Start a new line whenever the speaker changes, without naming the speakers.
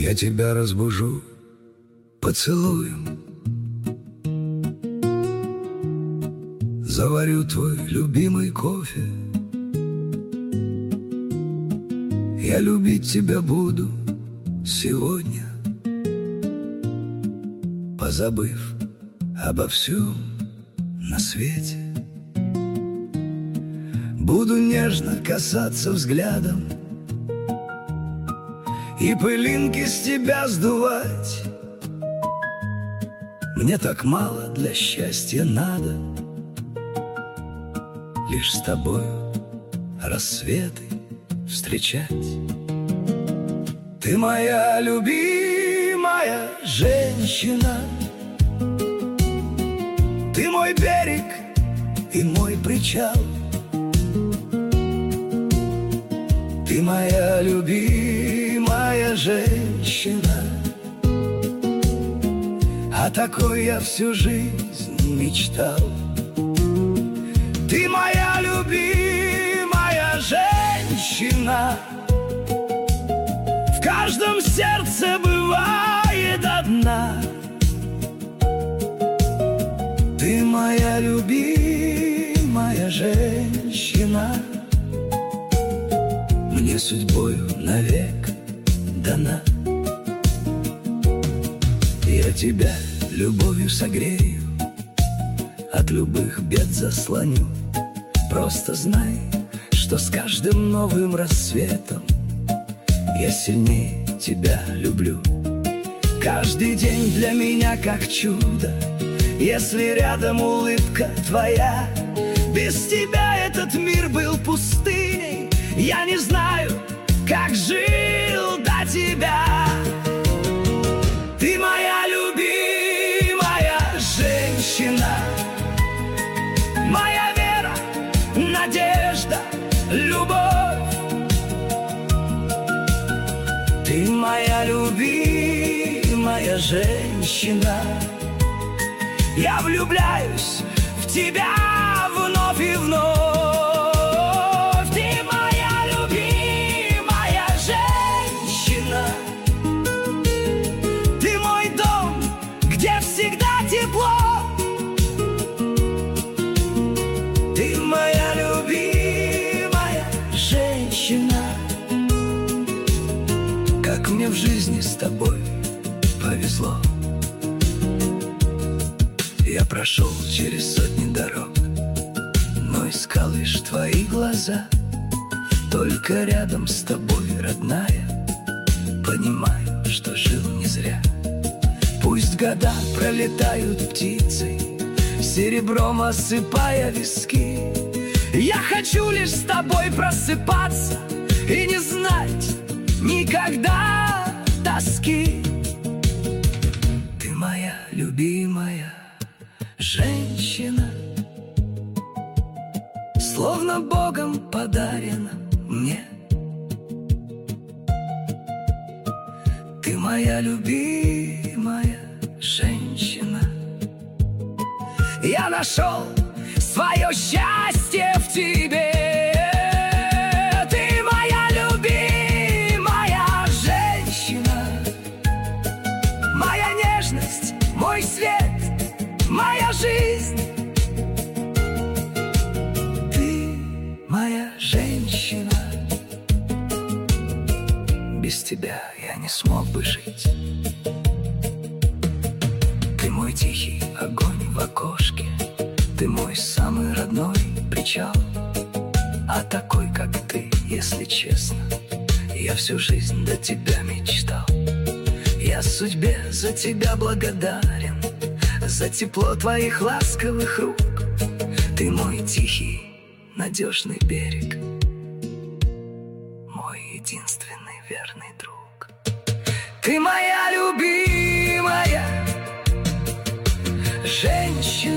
Я тебя разбужу поцелуем, заварю твой любимый кофе. Я любить тебя буду сегодня, позабыв обо всем на свете. Буду нежно касаться взглядом и пылинки с тебя сдувать. Мне так мало для счастья надо, лишь с тобою рассветы встречать. Ты моя любимая женщина, ты мой берег и мой причал. Ты моя любимая женщина, о такой я всю жизнь мечтал. Ты моя любимая женщина, в каждом сердце бывает одна. Ты моя любимая женщина, мне судьбою навек дана. Я тебя любовью согрею, от любых бед заслоню. Просто знай, что с каждым новым рассветом я сильнее тебя люблю. Каждый день для меня как чудо, если рядом улыбка твоя. Без тебя этот мир был пустыней, я не знаю, как жил до тебя. Ты моя любимая женщина, моя вера, надежда, любовь. Ты моя любимая женщина, я влюбляюсь в тебя вновь и вновь. Ты моя любимая женщина, ты мой дом, где всегда тепло. Ты моя любимая женщина, как мне в жизни с тобой повезло. Я прошел через сотни дорог, но искал лишь твои глаза. Только рядом с тобой, родная, понимаю, что жил не зря. Пусть года пролетают птицей, серебром осыпая виски. Я хочу лишь с тобой просыпаться и не знать никогда тоски. Ты моя любимая женщина, словно Богом подарена мне. Ты моя любимая женщина, я нашел свое счастье в тебе. Ты моя любимая женщина, моя нежность, мой свет, моя жизнь. Ты моя женщина, без тебя я не смог бы жить. Ты мой тихий огонь в окошке, ты мой самый родной причал. А такой, как ты, если честно, я всю жизнь до тебя мечтал. Я судьбе за тебя благодарен, за тепло твоих ласковых рук. Ты мой тихий, надежный берег, мой единственный верный друг. Ты моя любимая женщина,